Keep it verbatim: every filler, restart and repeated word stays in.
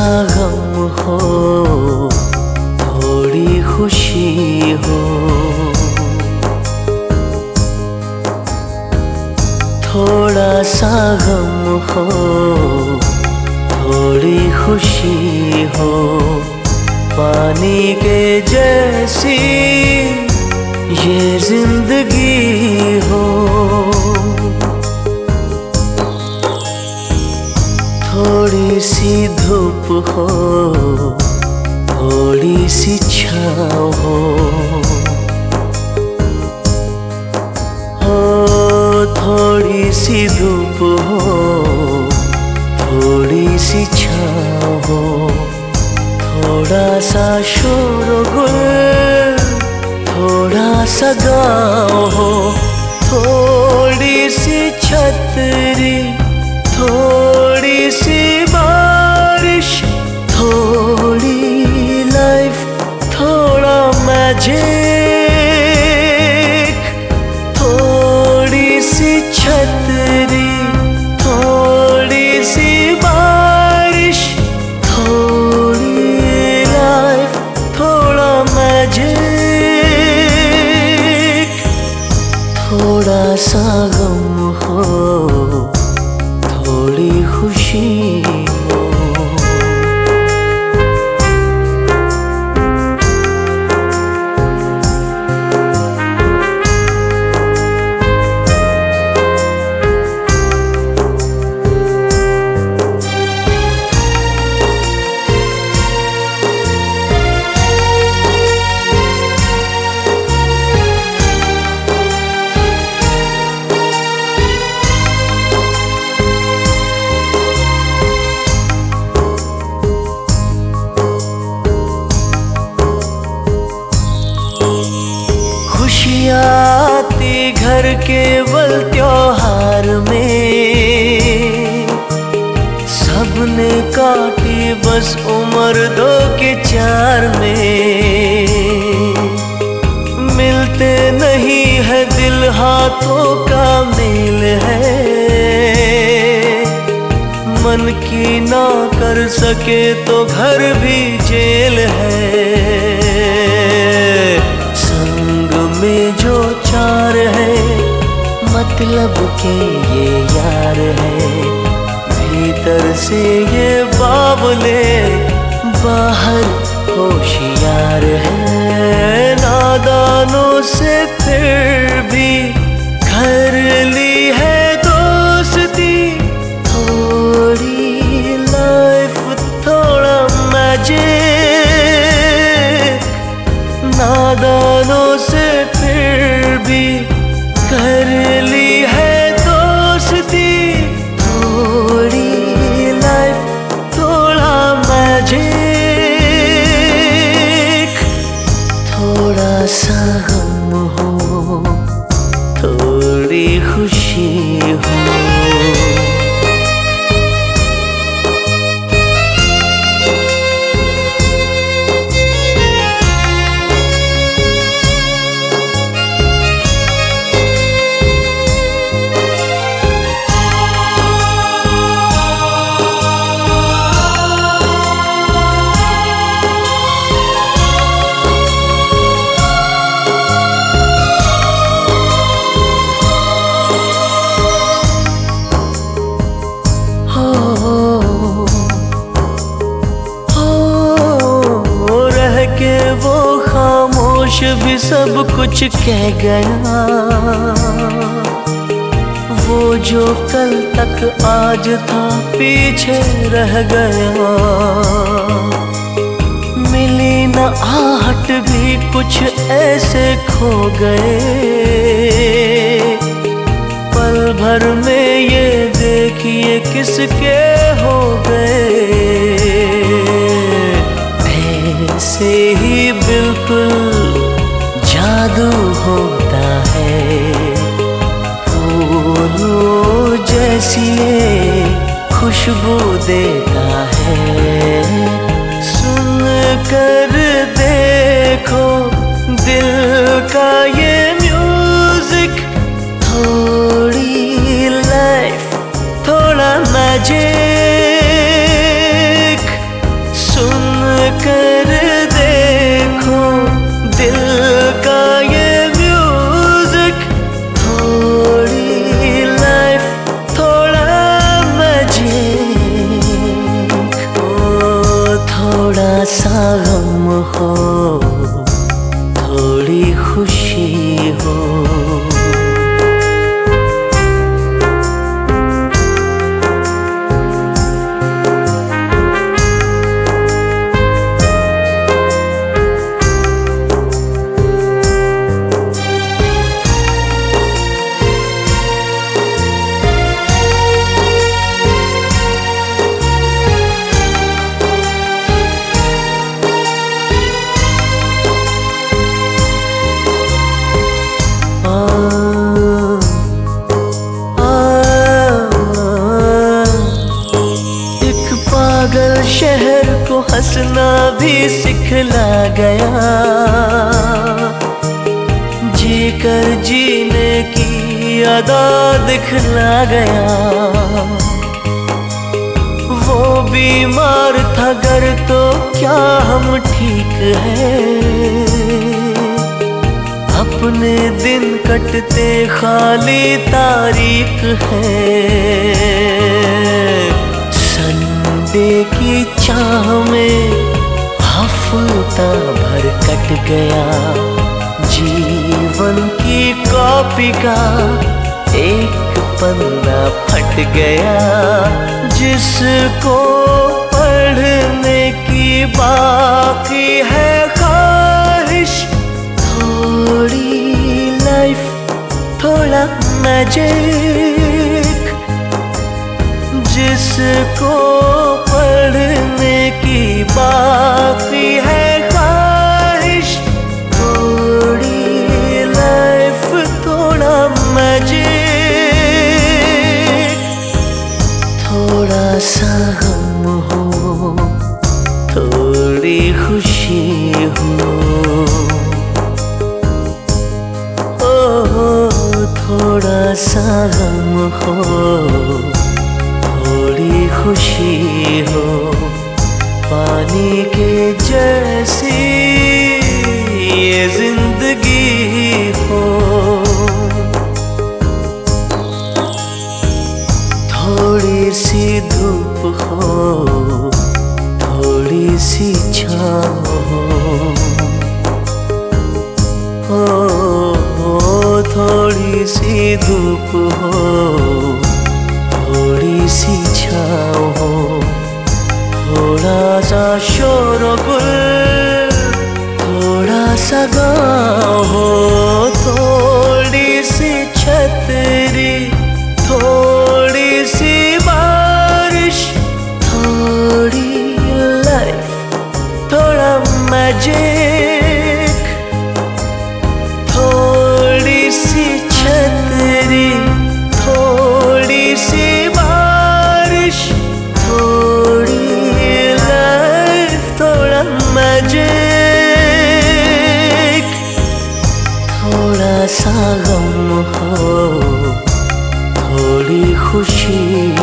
गम हो, थोड़ी खुशी हो, थोड़ा सा गम हो, थोड़ी खुशी हो, पानी के जैसी ये जिंदगी हो। थोड़ी सी धूप हो, थोड़ी सी छाँव हो, हो थोड़ी सी धूप हो, थोड़ी सी छाँव हो, थोड़ा सा शोरगुल, थोड़ा सा गाँव हो, थोड़ी सी छतरी, थोड़ी सी बारिश, थोड़ी लाइफ, थोड़ा मैजिक, थोड़ी सी छतरी, थोड़ी सी बारिश, थोड़ी लाइफ, थोड़ा मैजिक, थोड़ा सा गम हो, थोड़ी खुशी हो। खुशियाँ आती घर केवल त्योहार में, सबने काटी बस उम्र दो के चार में। मिलते नहीं है दिल, हाथों का मेल है, मन की ना कर सके तो घर भी जेल है। में जो चार है, मतलब के ये यार है, भीतर से ये बावले, बाहर होशियार है। नादानों से फिर भी कर ली है दोस्ती, थोड़ी लाइफ, थोड़ा मैजिक, नादानों से फिर भी कर ली है दोस्ती, थोड़ी लाइफ, थोड़ा मैजिक, थोड़ा सा गम हो, थोड़ी खुशी हो। वो खामोश भी सब कुछ कह गया, वो जो कल तक आज था पीछे रह गया। मिली न आहट भी कुछ ऐसे खो गए, पल भर में ये देखिए किसके हो गए। ऐसे ही बिल्कुल जादू होता है, फूलों जैसी ये खुशबू देता है। सुन कर देखो दिल का ये म्यूजिक, थोड़ी लाइफ, थोड़ा मैजिक, भी सिखला गया, जीकर जीने की अदा दिखला गया। वो बीमार था गर तो क्या हम ठीक हैं, अपने दिन कटते खाली तारीख है। संडे की चाह में हफ्ता भर कट गया, जीवन की कॉपी का एक पन्ना फट गया। जिसको पढ़ने की बाकी है ख्वाहिश, थोड़ी लाइफ थोड़ा मैजिक। जिसको पढ़ने की बाकी है ख्वाहिश, थोड़ी लाइफ थोड़ा मैजिक। थोड़ा सा गम हो, थोड़ी खुशी हो, थोड़ा सा गम हो, थोड़ी खुशी हो, पानी के जैसी ये जिंदगी हो। थोड़ी सी धूप हो, थोड़ी सी छाँव हो, थोड़ी सी धूप हो, थोड़ी सी छाँव हो, थोड़ा सा शोरगुल, थोड़ा सा गाँव हो, थोड़ी सी छतरी, थोड़ी सी बारिश, थोड़ी लाइफ थोड़ा मैजिक। थोड़ी सी छतरी, थोड़ी सी बारिश, थोड़ी लाइफ थोड़ा मैजिक। थोड़ा सा गम हो, थोड़ी खुशी